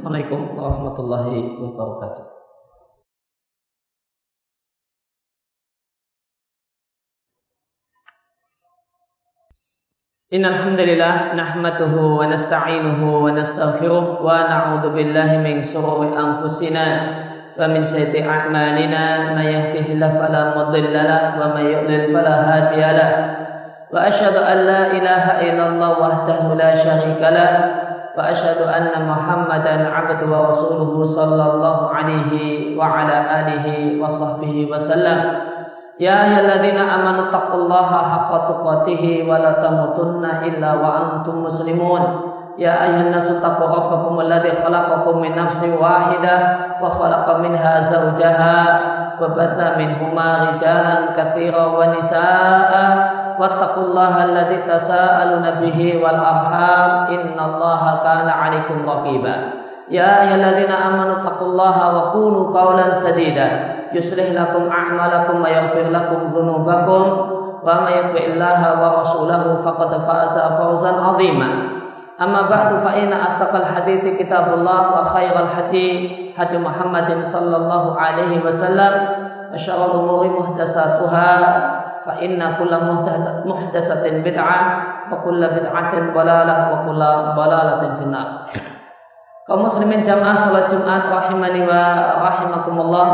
Assalamualaikum warahmatullahi wabarakatuh. Innal hamdalillah nahmaduhu wa nasta'inuhu wa nastaghfiruh wa na'udzu billahi min shururi anfusina wa min sayyiati a'malina may yahdihillahu fala mudilla lahu wa may yudlil fala hadiya lahu wa asyhadu an la ilaha illallah wahdahu la syarika lahu wa asyhadu anna Muhammadan 'abduhu wa rasuluhu sallallahu alaihi wa ala alihi wa sahbihi wa sallam. Ya ayyuhalladzina amanu taqullaha haqqa tuqatih wa la tamutunna illa wa antum muslimun. Ya ayyuhan nasu taqu rabbakum alladzi khalaqakum min nafsin wahidah wa khalaqa minha zawjaha wa batha minhuma rijalan katsiran wa nisaa'a wattaqullaha alladzi tasaaluna bihi wal arham innallaha kana 'alaikum raqiba. Ya ayyuhalladzina amanu taqullaha wa qulu qawlan sadida yuslih lakum a'malakum wa yaghfir lakum dhunubakum wa may yuti'illaha wa rasulahu faqad faza fawzan 'azima. Amma ba'du fa inna astaqal hadithi kitabullah wa khairal hadi hadi Muhammadin sallallahu alaihi wasallam wa syarrul umuri muhdatsatuha fa inna kulla muhdatsatin bid'ah wa kulla bid'atin dhalalah wa kulla dhalalatin finnar. Kaum muslimin jamaah salat Jumat rahimani wa rahimakumullah,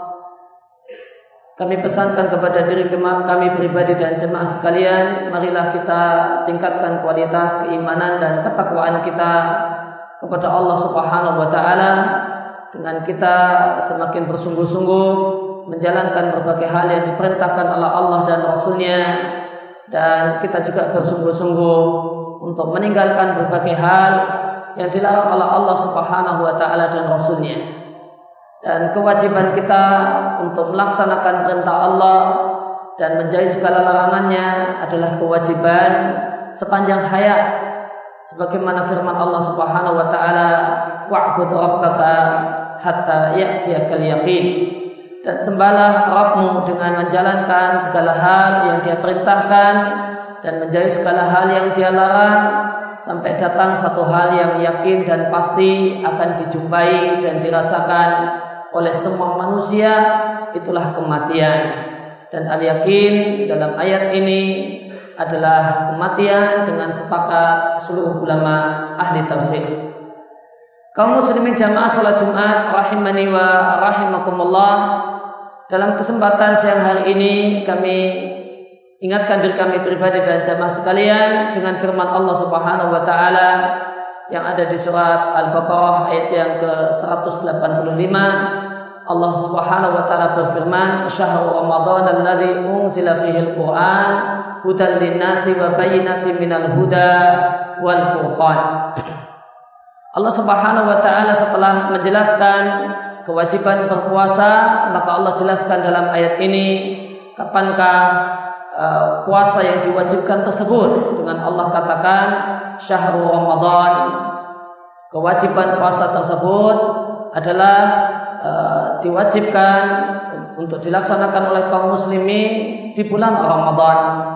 kami pesankan kepada diri kami pribadi dan jemaah sekalian, marilah kita tingkatkan kualitas keimanan dan ketakwaan kita kepada Allah Subhanahu wa taala dengan kita semakin bersungguh-sungguh menjalankan berbagai hal yang diperintahkan oleh Allah dan Rasul-Nya, dan kita juga bersungguh-sungguh untuk meninggalkan berbagai hal yang dilarang oleh Allah Subhanahu wa taala dan Rasul-Nya. Dan kewajiban kita untuk melaksanakan perintah Allah dan menjauhi segala larangannya adalah kewajiban sepanjang hayat, sebagaimana firman Allah Subhanahu wa taala, wa'bud rabbaka hatta ya'tiyakal yaqin. Dan sembahlah Rabbmu dengan menjalankan segala hal yang Dia perintahkan dan menjauhi segala hal yang Dia larang sampai datang satu hal yang yakin dan pasti akan dijumpai dan dirasakan oleh semua manusia, itulah kematian. Dan al-yakin dalam ayat ini adalah kematian dengan sepakat seluruh ulama ahli tafsir. Kaum muslimin jamaah salat Jumat rahimani wa rahimakumullah, dalam kesempatan siang hari ini kami ingatkan diri kami pribadi dan jamaah sekalian dengan firman Allah Subhanahu wa taala yang ada di surat Al-Baqarah ayat yang ke-185. Allah Subhanahu wa taala berfirman, "Syahrul Ramadan alladzi unzila fihil Qur'an hudan lin-nasi wa bayyinatin minal huda wal furqan." Allah Subhanahu wa taala setelah menjelaskan kewajiban berpuasa, maka Allah jelaskan dalam ayat ini kapankah puasa yang diwajibkan tersebut, dengan Allah katakan Syahrul Ramadan. Kewajiban puasa tersebut adalah diwajibkan untuk dilaksanakan oleh kaum muslimin di bulan Ramadan.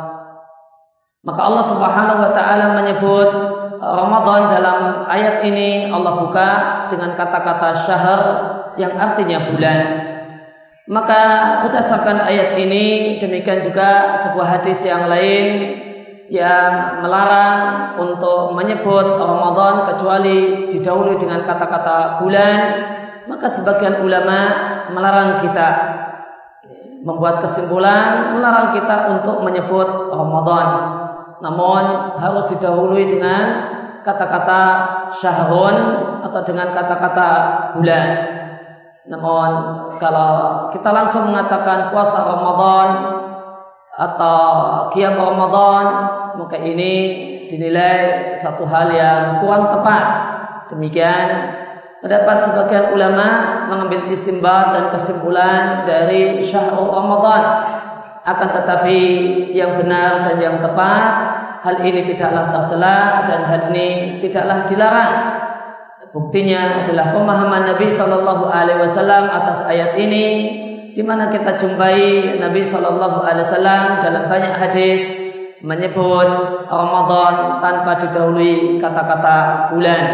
Maka Allah Subhanahu wa taala menyebut Ramadan dalam ayat ini, Allah buka dengan kata-kata syahr yang artinya bulan. Maka berdasarkan ayat ini, demikian juga sebuah hadis yang lain yang melarang untuk menyebut Ramadan kecuali didahului dengan kata-kata bulan. Maka sebagian ulama melarang kita, membuat kesimpulan melarang kita untuk menyebut Ramadan, namun harus didahului dengan kata-kata syahrun atau dengan kata-kata bulan. Namun kalau kita langsung mengatakan puasa Ramadan atau qiyam Ramadan, maka ini dinilai satu hal yang kurang tepat. Demikian pendapat sebagian ulama mengambil istimbat dan kesimpulan dari syahrul Ramadan. Akan tetapi yang benar dan yang tepat, hal ini tidaklah tercela dan hal ini tidaklah dilarang. Buktinya adalah pemahaman Nabi Shallallahu Alaihi Wasallam atas ayat ini, di mana kita jumpai Nabi Shallallahu Alaihi Wasallam dalam banyak hadis menyebut Ramadan tanpa didahului kata-kata bulan.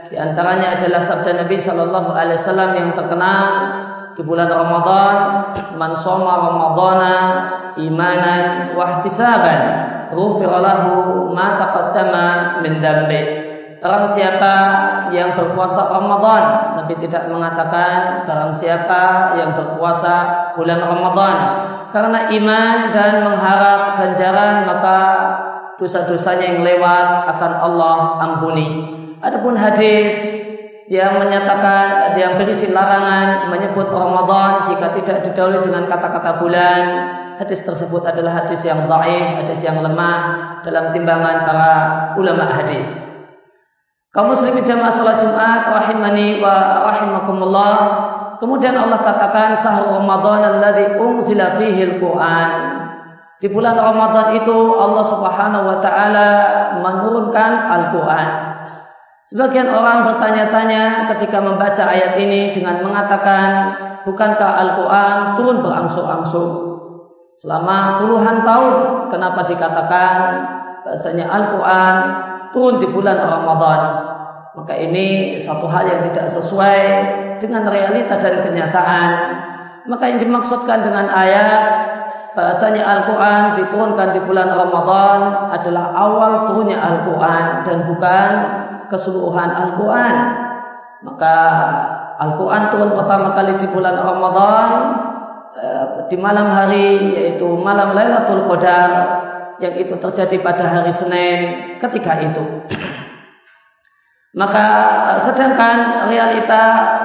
Di antaranya adalah sabda Nabi sallallahu alaihi wasallam yang terkenal di bulan Ramadan, "Man shoma Ramadhana imanan wa ihtisaban, ghufira lahu ma taqaddama min dhanbi." Barang siapa yang berpuasa Ramadan, Nabi tidak mengatakan barang siapa yang berpuasa bulan Ramadan karena iman dan mengharap ganjaran, maka dosa-dosanya yang lewat akan Allah ampuni. Adapun hadis yang menyatakan, yang berisi larangan menyebut Ramadan jika tidak didahului dengan kata-kata bulan, hadis tersebut adalah hadis yang dhaif, hadis yang lemah dalam timbangan para ulama hadis. Kaum muslimin jamaah salat Jumat rahimani wa rahimakumullah. Kemudian Allah katakan syahrul Ramadan alladzi unzila fihi al-Qur'an. Di bulan Ramadan itu Allah Subhanahu wa taala menurunkan Al-Qur'an. Sebagian orang bertanya-tanya ketika membaca ayat ini dengan mengatakan, bukankah Al-Quran turun berangsur-angsur selama puluhan tahun? Kenapa dikatakan bahasanya Al-Quran turun di bulan Ramadan? Maka ini satu hal yang tidak sesuai dengan realita dan kenyataan. Maka yang dimaksudkan dengan ayat bahasanya Al-Quran diturunkan di bulan Ramadan adalah awal turunnya Al-Quran dan bukan keseluruhan Al-Quran. Maka Al-Quran turun pertama kali di bulan Ramadan di malam hari, yaitu malam Lailatul Qadar, yang itu terjadi pada hari Senin ketika itu. Maka sedangkan realita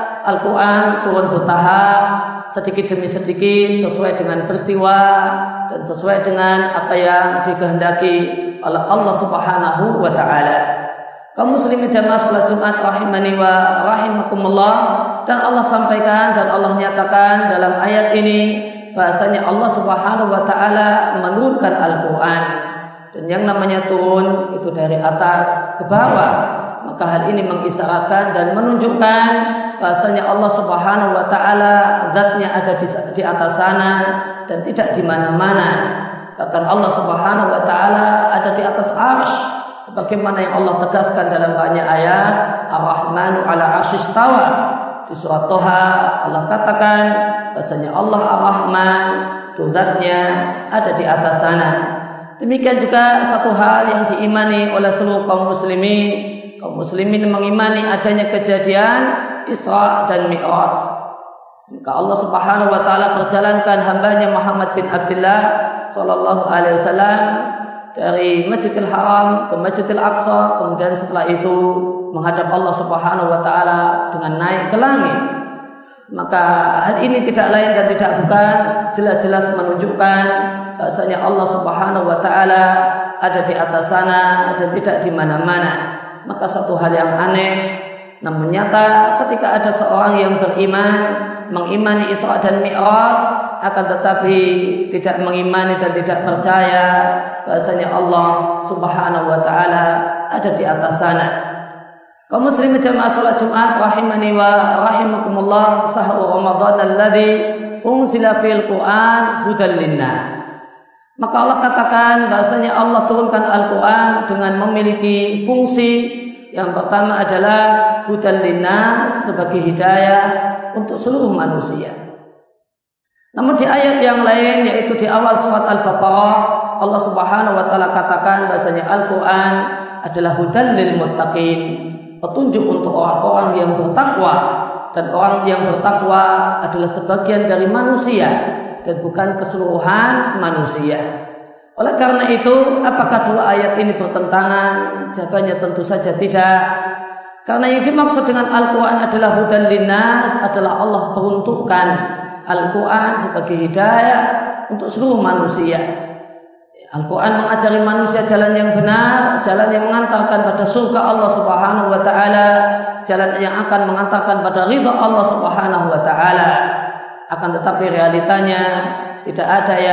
Al-Quran turun bertahap, sedikit demi sedikit sesuai dengan peristiwa dan sesuai dengan apa yang dikehendaki oleh Allah Subhanahu wa taala. Kaum muslimin jamaah salat Jumat rahimani wa rahimakumullah, dan Allah sampaikan dan Allah nyatakan dalam ayat ini bahasanya Allah Subhanahu wa taala menurunkan Al-Qur'an, dan yang namanya turun itu dari atas ke bawah. Maka hal ini mengisyaratkan dan menunjukkan bahasanya Allah Subhanahu wa taala zatnya ada di atas sana dan tidak di mana-mana. Bahkan Allah Subhanahu wa taala ada di atas arsy, sebagaimana yang Allah tegaskan dalam banyak ayat, Ar-Rahmanu 'ala 'arsy istawa. Di surat Toha Allah katakan bahasanya Allah Ar-Rahman, zatnya ada di atas sana. Demikian juga satu hal yang diimani oleh seluruh kaum muslimin. Kaum muslimin mengimani adanya kejadian Isra dan Mi'raj. Maka Allah Subhanahu wa taala perjalankan hambanya Muhammad bin Abdullah sallallahu alaihi wasallam dari Masjidil Haram ke Masjidil Aqsa, kemudian setelah itu menghadap Allah Subhanahu wa taala dengan naik ke langit. Maka hal ini tidak lain dan tidak bukan jelas-jelas menunjukkan bahasanya Allah Subhanahu wa taala ada di atas sana dan tidak di mana-mana. Maka satu hal yang aneh namun nyata ketika ada seorang yang beriman, mengimani Isra dan Mi'raj, akan tetapi tidak mengimani dan tidak percaya bahasanya Allah Subhanahu wa taala ada di atas sana. Kaum muslimin jamaah salat Jumat rahimani wa rahimakumullah, syahrul Ramadan alladzi unzila fil Qur'an hudal linnas. Maka Allah katakan bahasanya Allah turunkan Al-Quran dengan memiliki fungsi yang pertama adalah hudal linnas, sebagai hidayah untuk seluruh manusia. Namun di ayat yang lain, yaitu di awal surat Al-Baqarah, Allah Subhanahu wa taala katakan bahasanya Al-Quran adalah hudal lil muttaqin, petunjuk untuk orang-orang yang bertakwa, dan orang yang bertakwa adalah sebagian dari manusia dan bukan keseluruhan manusia. Oleh karena itu, apakah dua ayat ini bertentangan? Jawabannya tentu saja tidak. Karena yang dimaksud dengan Al-Quran adalah hudan linnas, adalah Allah peruntukkan Al-Quran sebagai hidayah untuk seluruh manusia. Al-Quran mengajari manusia jalan yang benar, jalan yang mengantarkan pada surga Allah Subhanahu wa taala, jalan yang akan mengantarkan pada ridha Allah Subhanahu wa taala. Akan tetapi realitanya tidak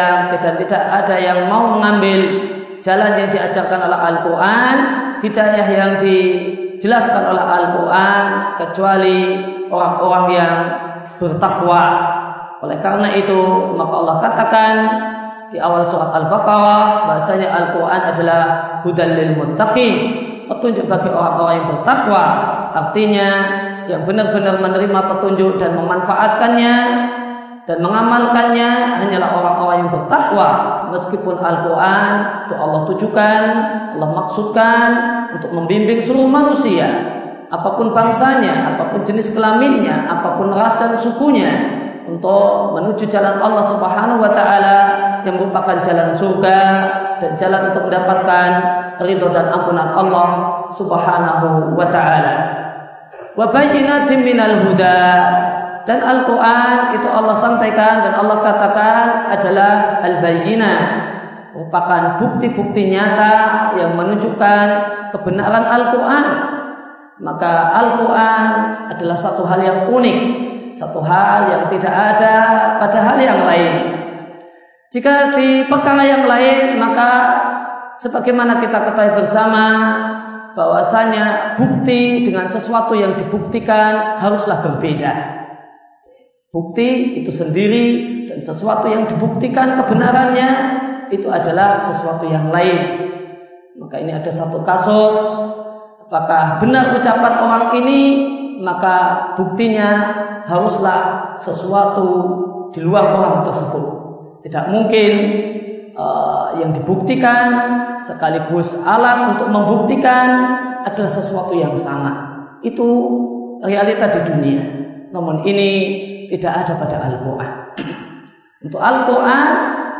ada yang mau mengambil jalan yang diajarkan oleh Al-Quran, hidayah yang dijelaskan oleh Al-Quran, kecuali orang-orang yang bertakwa. Oleh karena itu, maka Allah katakan di awal surat Al-Baqarah bahasanya Al-Quran adalah hudan lil muttaqin, petunjuk bagi orang-orang yang bertakwa. Artinya yang benar-benar menerima petunjuk dan memanfaatkannya dan mengamalkannya hanyalah orang-orang yang bertakwa. Meskipun Al-Quran itu Allah tujukan, Allah maksudkan untuk membimbing seluruh manusia, apapun bangsanya, apapun jenis kelaminnya, apapun ras dan sukunya, untuk menuju jalan Allah Subhanahu wa Ta'ala yang merupakan jalan surga dan jalan untuk mendapatkan ridho dan ampunan Allah Subhanahu wa Ta'ala. Wa bayyinatin minal huda, dan Al-Quran itu Allah sampaikan dan Allah katakan adalah al-bayyinah, merupakan bukti-bukti nyata yang menunjukkan kebenaran Al-Quran. Maka Al-Quran adalah satu hal yang unik, satu hal yang tidak ada pada hal yang lain. Jika di perkara yang lain, maka sebagaimana kita ketahui bersama bahwasanya bukti dengan sesuatu yang dibuktikan haruslah berbeda. Bukti itu sendiri dan sesuatu yang dibuktikan kebenarannya itu adalah sesuatu yang lain. Maka ini ada satu kasus, apakah benar ucapan orang ini, maka buktinya haruslah sesuatu di luar orang tersebut. Tidak mungkin yang dibuktikan sekaligus alat untuk membuktikan adalah sesuatu yang sama. Itu realita di dunia. Namun ini tidak ada pada Al-Quran. Untuk Al-Quran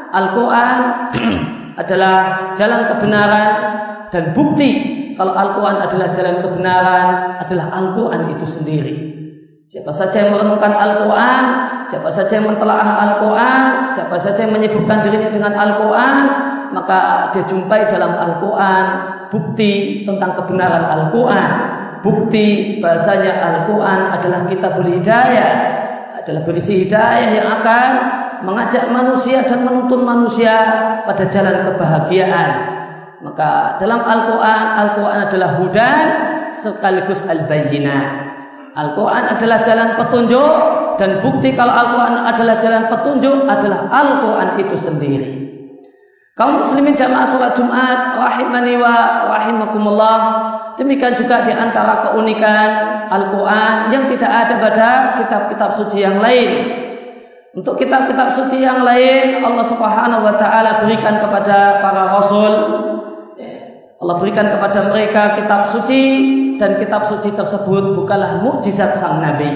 adalah jalan kebenaran, dan bukti kalau Al-Quran adalah jalan kebenaran adalah Al-Quran itu sendiri. Siapa saja yang merenungkan Al-Quran, siapa saja yang mentelaah Al-Quran, siapa saja yang menyebutkan dirinya dengan Al-Quran, maka dia jumpai dalam Al-Quran bukti tentang kebenaran Al-Quran, bukti bahasanya Al-Quran adalah kitabul hidayah, adalah berisi hidayah yang akan mengajak manusia dan menuntun manusia pada jalan kebahagiaan. Maka dalam Al-Quran adalah hudan sekaligus al-bayyinah. Al-Quran adalah jalan petunjuk, dan bukti kalau Al-Quran adalah jalan petunjuk adalah Al-Quran itu sendiri. Kaum muslimin jamaah salat Jumat rahimani wa rahimakumullah, demikian juga di antara keunikan Al-Quran yang tidak ada pada kitab-kitab suci yang lain. Untuk kitab-kitab suci yang lain, Allah Subhanahu wa Ta'ala berikan kepada para rasul, Allah berikan kepada mereka kitab suci, dan kitab suci tersebut bukanlah mukjizat sang Nabi.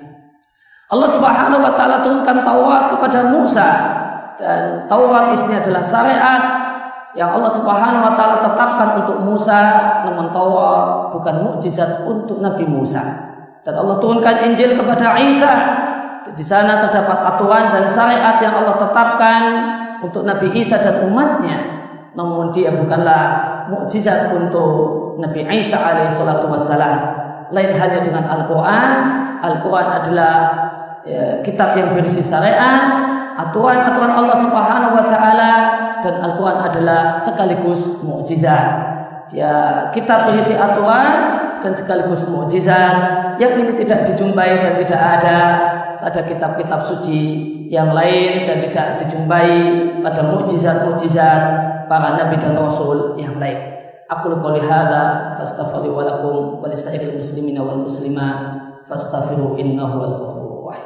Allah Subhanahu wa Ta'ala turunkan Taurat kepada Musa, dan Taurat isinya adalah syariat yang Allah Subhanahu wa Ta'ala tetapkan untuk Musa, namun Taurat bukan mukjizat untuk Nabi Musa. Dan Allah turunkan Injil kepada Isa. Di sana terdapat aturan dan syariat yang Allah tetapkan untuk Nabi Isa dan umatnya, namun dia bukanlah mukjizat untuk Nabi Isa alaihissalatu wassalam. Lain halnya dengan Al-Quran. Al-Quran adalah kitab yang berisi syariat, aturan-aturan Allah Subhanahu wa Ta'ala, dan Al-Quran adalah sekaligus mukjizat. Ya, kitab berisi aturan dan sekaligus mukjizat yang ini tidak dijumpai dan tidak ada pada kitab-kitab suci yang lain, dan tidak dijumpai pada mukjizat-mukjizat para nabi dan rasul yang lain. Aqulu qouli hadza fastaghfiru wa lakum wa lisairil muslimina wal muslimat fastaghfiru innahu wal ghafurur rahim.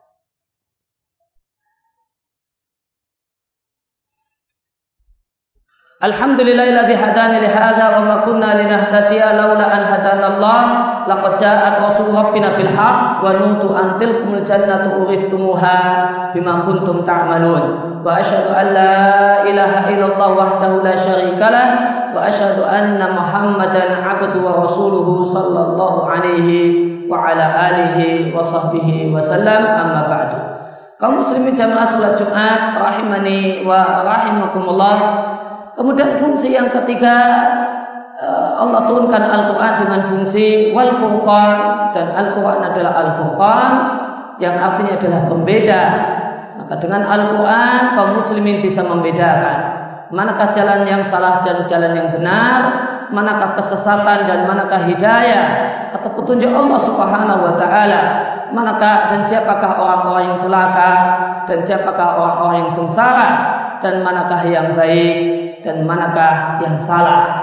Alhamdulillahilladzi hadana li hadza wa ma kunna linahtadiya laula an hadanallah. Laqad ja'at rasul rabbina bil haqq wa nutu an tilkumul jannatu uriftumuha bima kuntum ta'malun. Wa asyhadu an la ilaha illallah wahdahu la syarikalah wa asyhadu anna Muhammadan 'abduhu wa rasuluhu sallallahu alaihi wa ala alihi wa sahbihi wa sallam. Amma ba'du. Kaum muslimin jamaah salat Jumat rahimani wa rahimakumullah. Kemudian fungsi yang ketiga, Allah turunkan Al-Quran dengan fungsi wal furqan, dan Al-Quran adalah Al-Furqan yang artinya adalah pembeda. Maka dengan Al-Quran kaum muslimin bisa membedakan manakah jalan yang salah dan jalan yang benar, manakah kesesatan dan manakah hidayah atau petunjuk Allah Subhanahu wa Ta'ala, manakah dan siapakah orang-orang yang celaka dan siapakah orang-orang yang sengsara, dan manakah yang baik dan manakah yang salah.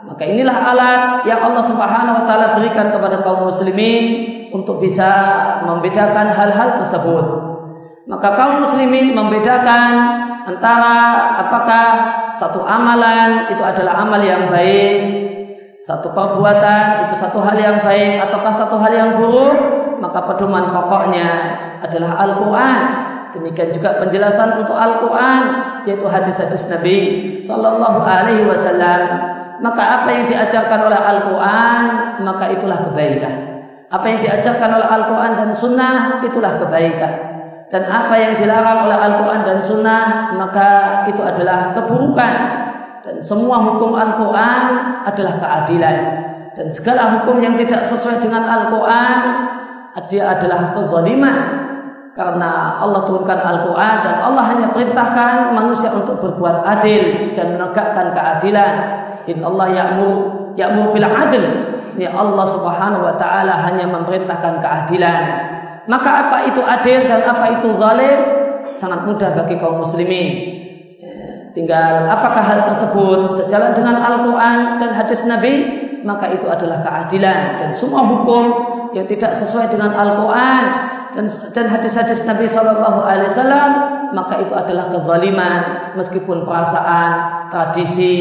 Maka inilah alat yang Allah Subhanahu wa taala berikan kepada kaum muslimin untuk bisa membedakan hal-hal tersebut. Maka kaum muslimin membedakan antara apakah satu amalan itu adalah amal yang baik, satu perbuatan itu satu hal yang baik ataukah satu hal yang buruk. Maka pedoman pokoknya adalah Al-Quran. Demikian juga penjelasan untuk Al-Quran, yaitu hadis-hadis Nabi Sallallahu Alaihi Wasallam. Maka apa yang diajarkan oleh Al-Quran, maka itulah kebaikan. Apa yang diajarkan oleh Al-Quran dan Sunnah, itulah kebaikan. Dan apa yang dilarang oleh Al-Quran dan Sunnah, maka itu adalah keburukan. Dan semua hukum Al-Quran adalah keadilan. Dan segala hukum yang tidak sesuai dengan Al-Quran, dia adalah kezaliman. Karena Allah turunkan Al-Quran dan Allah hanya perintahkan manusia untuk berbuat adil dan menegakkan keadilan. Inna Allah ya'mur bil adl. Allah Subhanahu wa taala hanya memerintahkan keadilan. Maka apa itu adil dan apa itu zalim? Sangat mudah bagi kaum muslimin. Tinggal apakah hal tersebut sejalan dengan Al-Quran dan hadis Nabi, maka itu adalah keadilan. Dan semua hukum yang tidak sesuai dengan Al-Quran dan hadis-hadis Nabi Sallallahu Alaihi Wasallam, maka itu adalah kezaliman. Meskipun perasaan, tradisi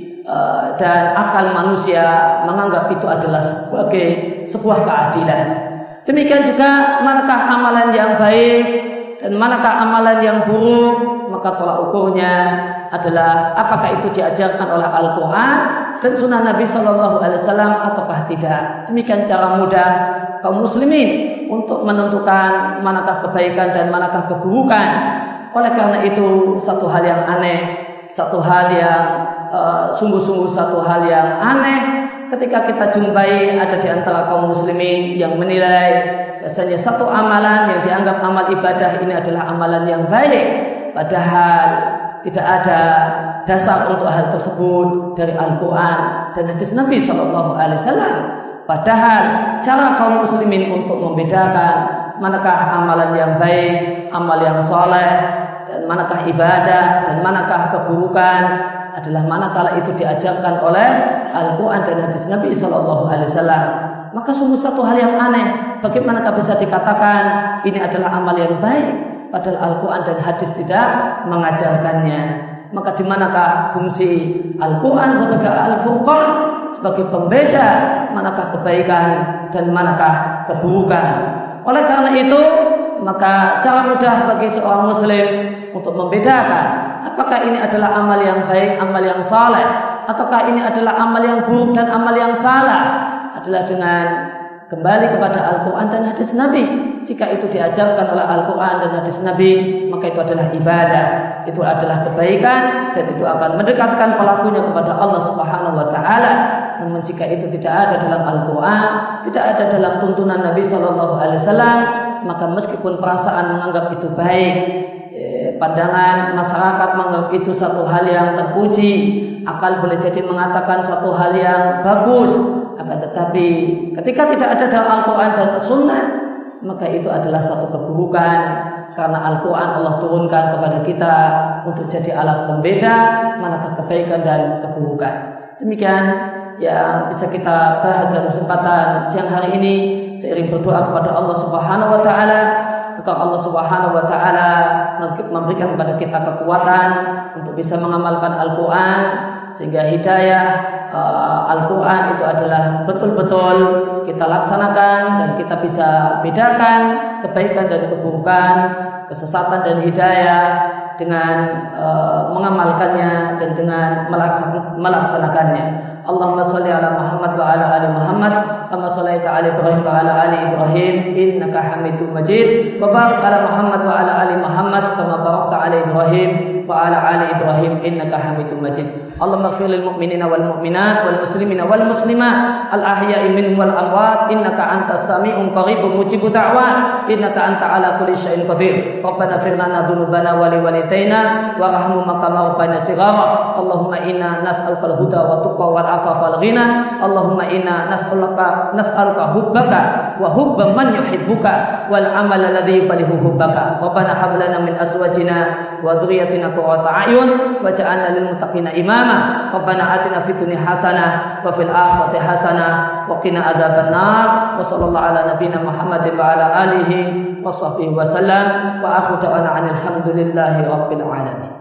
dan akal manusia menganggap itu adalah sebagai sebuah keadilan. Demikian juga manakah amalan yang baik dan manakah amalan yang buruk, maka tolak ukurnya adalah apakah itu diajarkan oleh Al-Quran dan Sunnah Nabi Sallallahu Alaihi Wasallam ataukah tidak. Demikian cara mudah kaum muslimin untuk menentukan manakah kebaikan dan manakah keburukan. Oleh karena itu satu hal yang aneh, satu hal yang sungguh-sungguh satu hal yang aneh ketika kita jumpai ada di antara kaum muslimin yang menilai bahasanya satu amalan yang dianggap amal ibadah ini adalah amalan yang baik, padahal tidak ada dasar untuk hal tersebut dari Al-Quran dan hadis Nabi Sallallahu Alaihi Wasallam. Padahal cara kaum muslimin untuk membedakan manakah amalan yang baik, amal yang soleh, dan manakah ibadah dan manakah keburukan adalah manakala itu diajarkan oleh Al-Quran dan hadis Nabi Sallallahu Alaihi Wasallam. Maka sungguh satu hal yang aneh, bagaimanakah bisa dikatakan ini adalah amal yang baik, padahal Al-Quran dan hadis tidak mengajarkannya. Maka di manakah fungsi Al-Quran sebagai Al-Furqan, sebagai pembeda manakah kebaikan dan manakah keburukan. Oleh karena itu, maka cara mudah bagi seorang muslim untuk membedakan apakah ini adalah amal yang baik, amal yang saleh, ataukah ini adalah amal yang buruk dan amal yang salah, adalah dengan kembali kepada Al-Quran dan hadis Nabi. Jika itu diajarkan oleh Al-Quran dan hadis Nabi, maka itu adalah ibadah, itu adalah kebaikan, dan itu akan mendekatkan pelakunya kepada Allah Subhanahu wa taala. Namun jika itu tidak ada dalam Al-Quran, tidak ada dalam tuntunan Nabi Sallallahu Alaihi Wasallam, maka meskipun perasaan menganggap itu baik, pandangan masyarakat menganggap itu satu hal yang terpuji, akal boleh jadi mengatakan satu hal yang bagus, akan tetapi ketika tidak ada dalam Al-Quran dan Sunnah, maka itu adalah satu keburukan. Karena Al-Quran Allah turunkan kepada kita untuk jadi alat pembeda manakah kebaikan dan keburukan. Demikian yang bisa kita bahas dalam kesempatan siang hari ini, seiring berdoa kepada Allah Subhanahu wa taala agar Allah Subhanahu wa taala memberikan kepada kita kekuatan untuk bisa mengamalkan Al-Quran, sehingga hidayah Al-Quran itu adalah betul-betul kita laksanakan dan kita bisa bedakan kebaikan dan keburukan, kesesatan dan hidayah dengan mengamalkannya dan dengan melaksanakannya. Allahumma salli ala Muhammad wa ala ali Muhammad kama shallaita ala Ibrahim wa ala ali Ibrahim innaka Hamidum Majid, wa barik ala Muhammad wa ala ali Muhammad kama barakta ala Ibrahim wa ala ali Ibrahim innaka Hamidum Majid. Allahumma ighfir lil mu'minina wal mu'minat wal muslimina wal muslimat al ahya'i minhum wal amwat innaka antas sami'un qaribun mujibud da'wat innaka anta ala kulli syai'in qadir. Rabbana ighfir lana dzunubana wa li walidayna warhamhum kama rabbayana shighara. Allahumma inna nas'aluka al-huda wa tuqa wal afafa wal ghina. Allahumma inna nas'aluka hubbaka wa hubba man yuhibbuka wal amal alladhi yuballighu hubbaka. Rabbana hab lana min azwajina wa dhurriyyatina qurrata a'yun waj'alna lil muttaqina imama. qiyamah. Rabbana atina fid dunya hasanah wa fil akhirati hasanah wa qina adzabannar. Wa sallallahu ala nabiyyina Muhammadin wa ala alihi wa sahbihi wa sallam. Wa akhiru da'wana alhamdulillahi rabbil alamin.